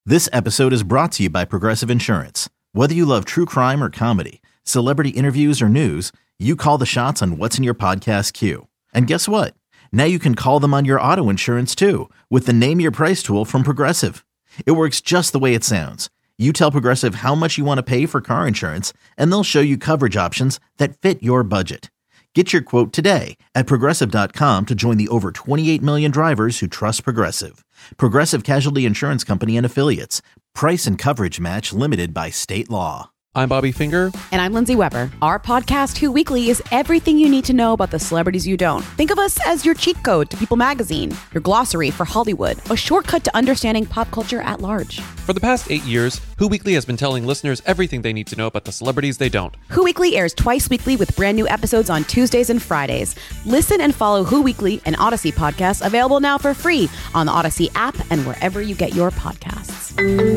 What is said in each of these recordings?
This episode is brought to you by Progressive Insurance. Whether you love true crime or comedy, celebrity interviews or news, you call the shots on what's in your podcast queue. And guess what? Now you can call them on your auto insurance too with the Name Your Price tool from Progressive. It works just the way it sounds. You tell Progressive how much you want to pay for car insurance, and they'll show you coverage options that fit your budget. Get your quote today at Progressive.com to join the over 28 million drivers who trust Progressive. Progressive Casualty Insurance Company and Affiliates. Price and coverage match limited by state law. I'm Bobby Finger. And I'm Lindsay Weber. Our podcast, Who Weekly, is everything you need to know about the celebrities you don't. Think of us as your cheat code to People Magazine, your glossary for Hollywood, a shortcut to understanding pop culture at large. For the past 8 years, Who Weekly has been telling listeners everything they need to know about the celebrities they don't. Who Weekly airs twice weekly with brand new episodes on Tuesdays and Fridays. Listen and follow Who Weekly, an Odyssey podcast, available now for free on the Odyssey app and wherever you get your podcasts.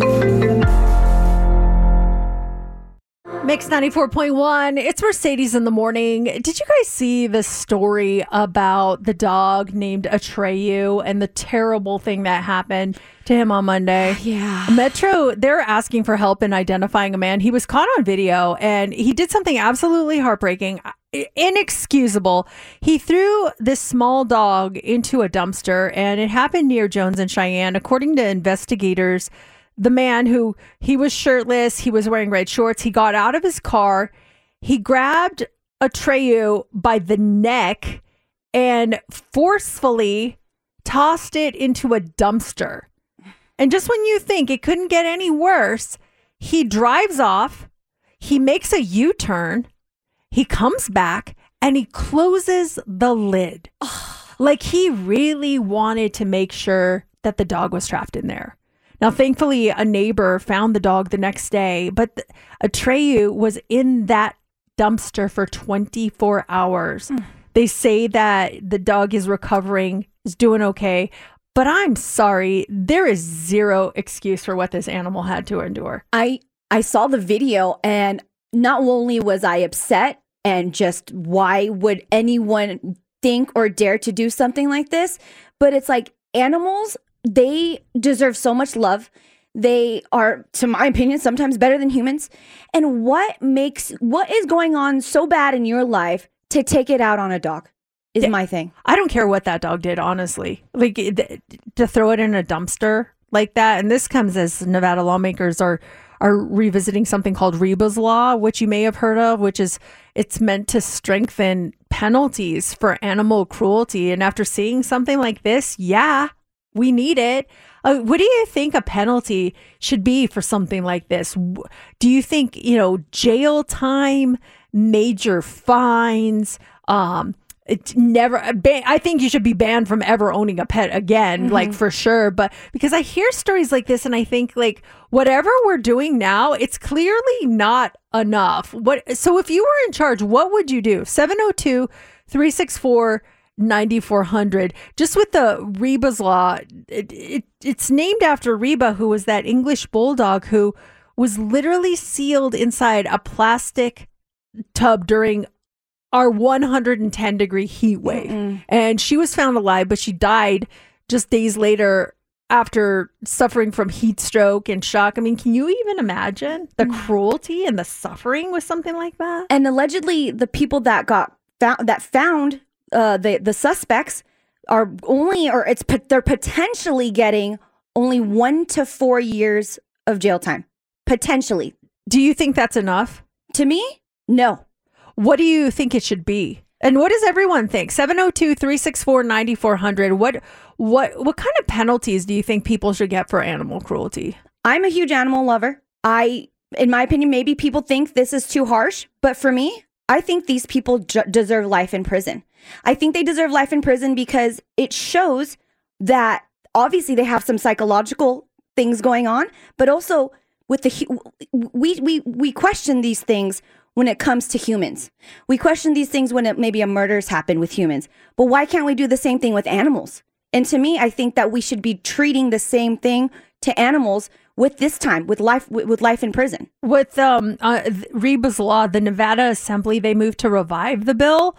Mix 94.1. It's Mercedes in the morning. Did you guys see the story about the dog named Atreyu and the terrible thing that happened to him on Monday? Yeah. Metro, they're asking for help in identifying a man. He was caught on video and he did something absolutely heartbreaking, inexcusable. He threw this small dog into a dumpster and it happened near Jones and Cheyenne. According to investigators, the man he was shirtless, he was wearing red shorts, he got out of his car, he grabbed Atreyu by the neck and forcefully tossed it into a dumpster. And just when you think it couldn't get any worse, he drives off, he makes a U-turn, he comes back, and he closes the lid. Like he really wanted to make sure that the dog was trapped in there. Now, thankfully, a neighbor found the dog the next day, but Atreyu was in that dumpster for 24 hours. They say that the dog is recovering, is doing okay, but I'm sorry, there is zero excuse for what this animal had to endure. I saw the video and not only was I upset and just why would anyone think or dare to do something like this, but it's like animals, they deserve so much love. They are, to my opinion, sometimes better than humans. And what is going on so bad in your life to take it out on a dog is my thing. I don't care what that dog did, honestly. Like to throw it in a dumpster like that. And this comes as Nevada lawmakers are revisiting something called Reba's Law, which you may have heard of, which is it's meant to strengthen penalties for animal cruelty. And after seeing something like this, yeah, we need it. What do you think a penalty should be for something like this? Do you think, jail time, major fines? It's never. I think you should be banned from ever owning a pet again, like for sure. But because I hear stories like this, and I think like whatever we're doing now, it's clearly not enough. So if you were in charge, what would you do? 702-364-9400. Just with the Reba's Law, it's named after Reba, who was that English bulldog who was literally sealed inside a plastic tub during our 110-degree heat wave. And she was found alive, but she died just days later after suffering from heat stroke and shock. I mean, can you even imagine the cruelty and the suffering with something like that? And allegedly, the people that found the suspects are they're potentially getting only 1 to 4 years of jail time. Potentially. Do you think that's enough? To me, no. What do you think it should be? And what does everyone think? 702-364-9400. What kind of penalties do you think people should get for animal cruelty? I'm a huge animal lover. In my opinion, maybe people think this is too harsh, but for me, I think these people deserve life in prison. I think they deserve life in prison because it shows that obviously they have some psychological things going on, but also with we question these things when it comes to humans. We question these things when maybe a murder's happened with humans. But why can't we do the same thing with animals? And to me, I think that we should be treating the same thing to animals with life in prison. With Reba's Law, the Nevada Assembly, they moved to revive the bill.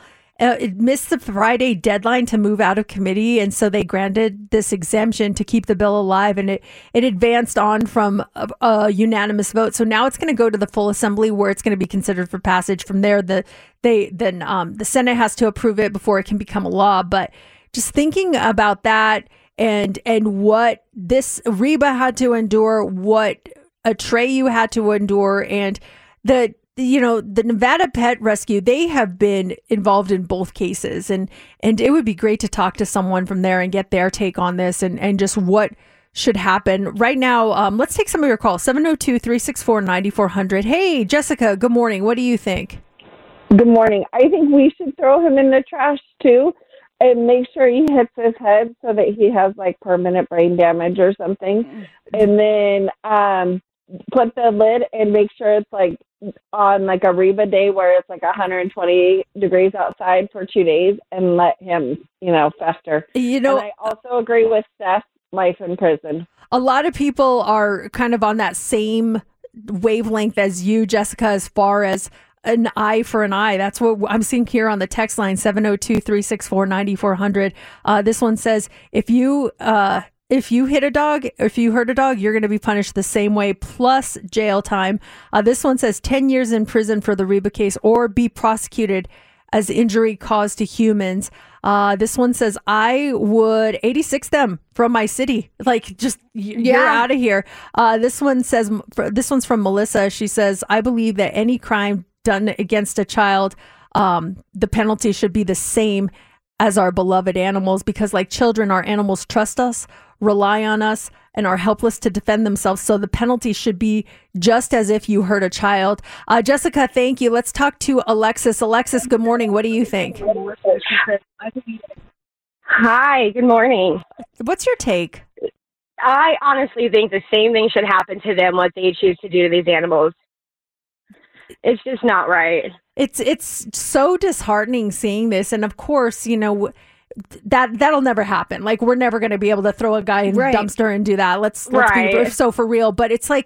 it missed the Friday deadline to move out of committee, and so they granted this exemption to keep the bill alive, and it advanced on from a unanimous vote. So now it's going to go to the full assembly, where it's going to be considered for passage. From there, the Senate has to approve it before it can become a law. But just thinking about that and what this Reba had to endure, what Atreyu had to endure, and the Nevada Pet Rescue, they have been involved in both cases, and it would be great to talk to someone from there and get their take on this and just what should happen right now. Let's take some of your calls. 702-364-9400. Hey, Jessica, good morning. What do you think? Good morning. I think we should throw him in the trash too, and make sure he hits his head so that he has like permanent brain damage or something. And then put the lid and make sure it's like on like a Reba day where it's like 120 degrees outside for 2 days, and let him, fester. And I also agree with Seth, life in prison. A lot of people are kind of on that same wavelength as you, Jessica, as far as an eye for an eye. That's what I'm seeing here on the text line, 702-364-9400. This one says, if you hit a dog, if you hurt a dog, you're going to be punished the same way, plus jail time. This one says 10 years in prison for the Reba case, or be prosecuted as injury caused to humans. This one says, I would 86 them from my city. Like, just, you're out of here. This one's from Melissa. She says, I believe that any crime done against a child, the penalty should be the same as our beloved animals, because like children, our animals trust us, rely on us, and are helpless to defend themselves. So the penalty should be just as if you hurt a child. Jessica, thank you. Let's talk to Alexis. Alexis, good morning. What do you think? Hi, good morning. What's your take? I honestly think the same thing should happen to them, what they choose to do to these animals. It's just not right. It's so disheartening seeing this. And of course, that'll never happen. Like, we're never going to be able to throw a guy in the dumpster and do that. Let's be so for real. But it's like,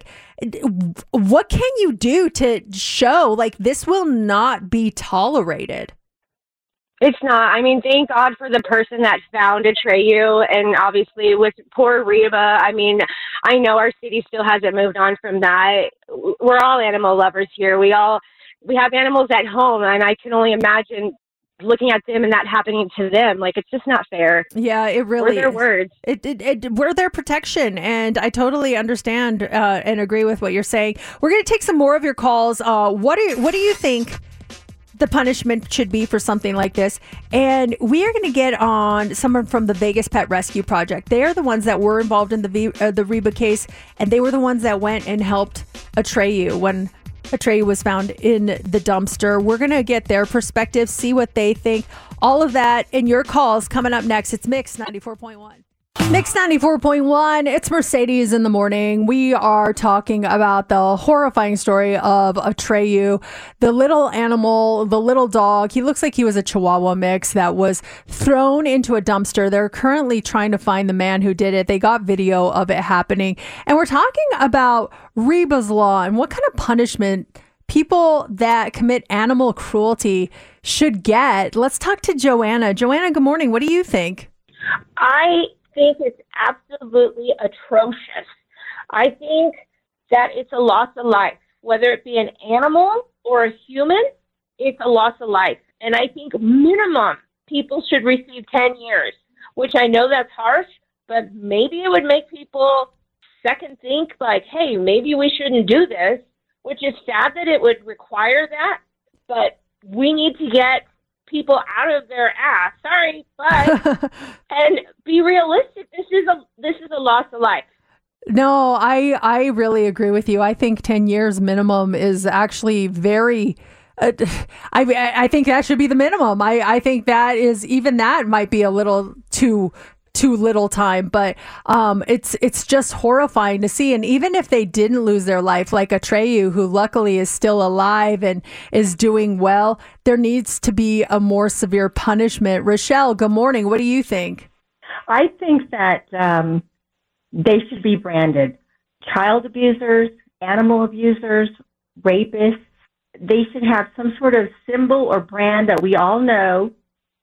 what can you do to show like this will not be tolerated? It's not. I mean, thank God for the person that found Atreyu, and obviously with poor Reba. I mean, I know our city still hasn't moved on from that. We're all animal lovers here. We have animals at home, and I can only imagine looking at them and that happening to them. Like, it's just not fair. Yeah, it really We're their words. We're their protection, and I totally understand and agree with what you're saying. We're going to take some more of your calls. What do you think the punishment should be for something like this? And we are going to get on someone from the Vegas Pet Rescue Project. They are the ones that were involved in the Reba case, and they were the ones that went and helped Atreyu when Atreyu was found in the dumpster. We're going to get their perspective, see what they think. All of that in your calls coming up next. It's Mix 94.1. Mix 94.1. It's Mercedes in the morning. We are talking about the horrifying story of Atreyu, the little animal, the little dog. He looks like he was a Chihuahua mix that was thrown into a dumpster. They're currently trying to find the man who did it. They got video of it happening. And we're talking about Reba's Law and what kind of punishment people that commit animal cruelty should get. Let's talk to Joanna. Joanna, good morning. What do you think? I think it's absolutely atrocious. I think that it's a loss of life, whether it be an animal or a human. It's a loss of life, and I think minimum people should receive 10 years, which I know that's harsh, but maybe it would make people second think like, hey, maybe we shouldn't do this, which is sad that it would require that, but we need to get people out of their ass. Sorry, but and be realistic. This is a loss of life. No, I really agree with you. I think 10 years minimum is actually very. I think that should be the minimum. I think that is, even that might be a little too little time, but it's just horrifying to see. And even if they didn't lose their life, like Atreyu, who luckily is still alive and is doing well, there needs to be a more severe punishment. Rochelle, good morning. What do you think? I think that they should be branded child abusers, animal abusers, rapists. They should have some sort of symbol or brand that we all know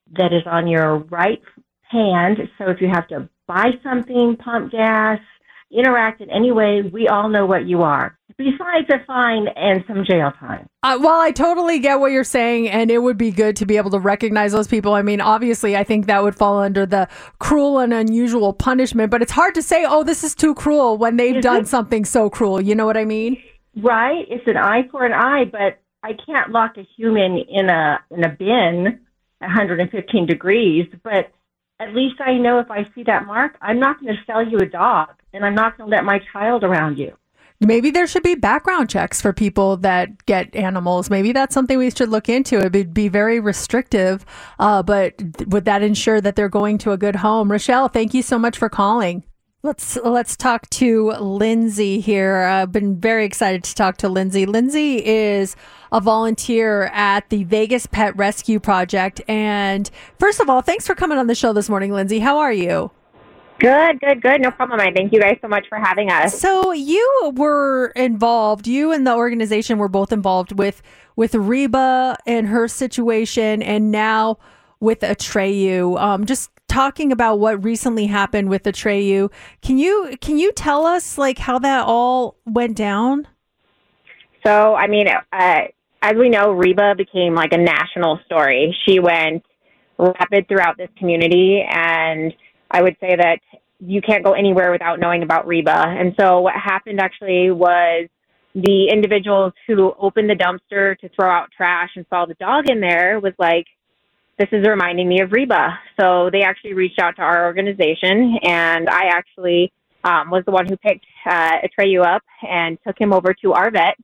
that is on your right hand. So if you have to buy something, pump gas, interact in any way, we all know what you are. Besides a fine and some jail time. Well, I totally get what you're saying, and it would be good to be able to recognize those people. I mean, obviously, I think that would fall under the cruel and unusual punishment, but it's hard to say, oh, this is too cruel when they've done something so cruel. You know what I mean? Right. It's an eye for an eye, but I can't lock a human in a bin at 115 degrees, but at least I know if I see that mark, I'm not going to sell you a dog, and I'm not going to let my child around you. Maybe there should be background checks for people that get animals. Maybe that's something we should look into. It would be very restrictive, but would that ensure that they're going to a good home? Rochelle, thank you so much for calling. Let's talk to Lindsay here. I've been very excited to talk to Lindsay. Lindsay is a volunteer at the Vegas Pet Rescue Project. And first of all, thanks for coming on the show this morning, Lindsay. How are you? Good. No problem. I thank you guys so much for having us. So you were involved, you and the organization were both involved with Reba and her situation, and now with Atreyu. Just talking about what recently happened with Atreyu. Can you tell us like how that all went down? So, I mean, as we know, Reba became like a national story. She went rapid throughout this community, and I would say that you can't go anywhere without knowing about Reba. And so what happened actually was the individuals who opened the dumpster to throw out trash and saw the dog in there was like, this is reminding me of Reba. So they actually reached out to our organization, and I actually was the one who picked Atreyu up and took him over to our vet.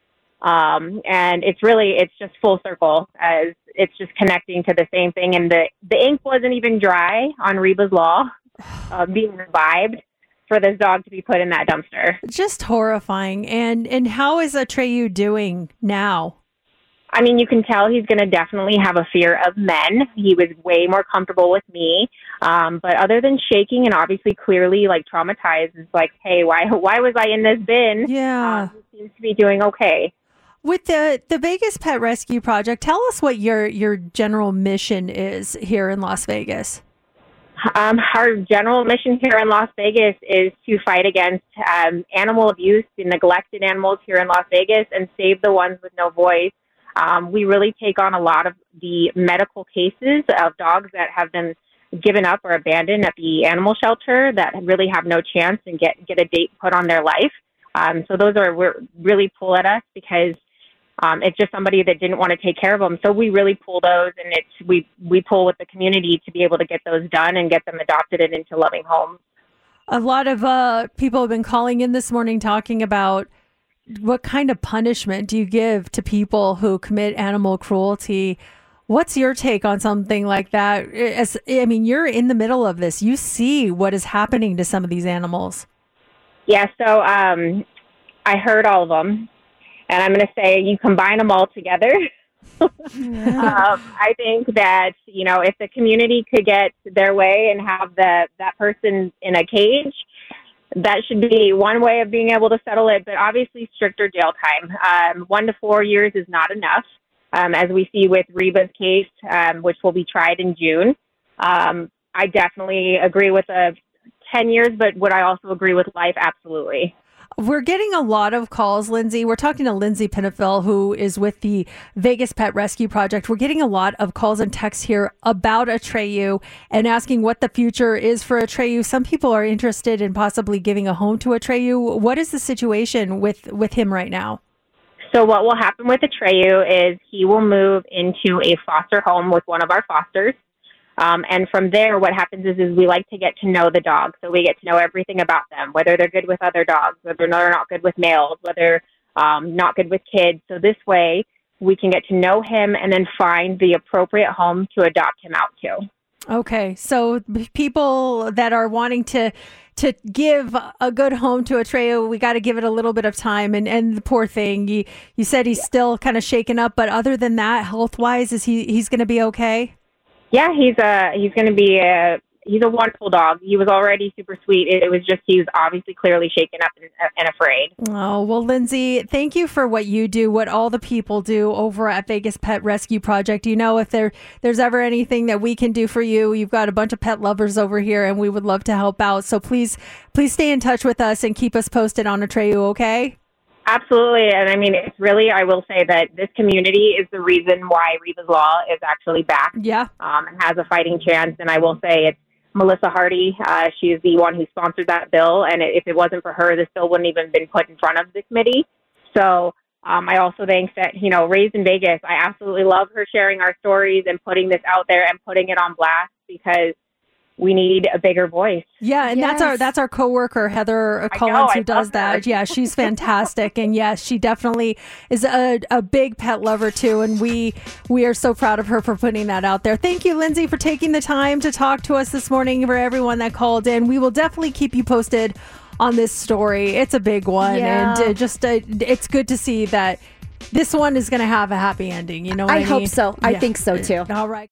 And it's just full circle, as it's just connecting to the same thing. And the ink wasn't even dry on Reba's Law being revived for this dog to be put in that dumpster. Just horrifying. And how is Atreyu doing now? I mean, you can tell he's going to definitely have a fear of men. He was way more comfortable with me. But other than shaking and obviously clearly like traumatized, it's like, hey, why was I in this bin? Yeah. He seems to be doing okay. With the Vegas Pet Rescue Project, tell us what your general mission is here in Las Vegas. Our general mission here in Las Vegas is to fight against animal abuse and neglected animals here in Las Vegas and save the ones with no voice. We really take on a lot of the medical cases of dogs that have been given up or abandoned at the animal shelter that really have no chance and get a date put on their life. So those really pull at us because it's just somebody that didn't want to take care of them. So we really pull those, and we pull with the community to be able to get those done and get them adopted and into loving homes. A lot of people have been calling in this morning talking about what kind of punishment do you give to people who commit animal cruelty? What's your take on something like that? You're in the middle of this. You see what is happening to some of these animals. Yeah, so I heard all of them, and I'm going to say you combine them all together. I think that, if the community could get their way and have that person in a cage, that should be one way of being able to settle it, but obviously stricter jail time. 1 to 4 years is not enough, as we see with Reba's case, which will be tried in June. I definitely agree with 10 years, but would I also agree with life? Absolutely. We're getting a lot of calls, Lindsay. We're talking to Lindsay Pinafil, who is with the Vegas Pet Rescue Project. We're getting a lot of calls and texts here about Atreyu and asking what the future is for Atreyu. Some people are interested in possibly giving a home to Atreyu. What is the situation with him right now? So what will happen with Atreyu is he will move into a foster home with one of our fosters. And from there, what happens is we like to get to know the dog. So we get to know everything about them, whether they're good with other dogs, whether they're not good with males, whether not good with kids. So this way, we can get to know him and then find the appropriate home to adopt him out to. Okay. So people that are wanting to give a good home to Atreyu, we got to give it a little bit of time. And the poor thing, you said he's still kind of shaken up. But other than that, health-wise, he's going to be okay? Yeah, he's going to be he's a wonderful dog. He was already super sweet. It was just he was obviously clearly shaken up and afraid. Oh, well, Lindsay, thank you for what you do, what all the people do over at Vegas Pet Rescue Project. You know, if there's ever anything that we can do for you, you've got a bunch of pet lovers over here, and we would love to help out. So please stay in touch with us and keep us posted on Atreyu, okay? Absolutely. And I mean, it's really, I will say that this community is the reason why Reba's Law is actually back. Yeah. And has a fighting chance. And I will say it's Melissa Hardy. She's the one who sponsored that bill. And if it wasn't for her, this bill wouldn't even been put in front of the committee. So I also think that, Raised in Vegas, I absolutely love her sharing our stories and putting this out there and putting it on blast because we need a bigger voice. Yeah, and that's our coworker Heather Collins who does that. Yeah, she's fantastic, and yes, she definitely is a big pet lover too. And we are so proud of her for putting that out there. Thank you, Lindsay, for taking the time to talk to us this morning. For everyone that called in, we will definitely keep you posted on this story. It's a big one, and it's good to see that this one is going to have a happy ending. You know, what I hope mean? so. I think so too. All right.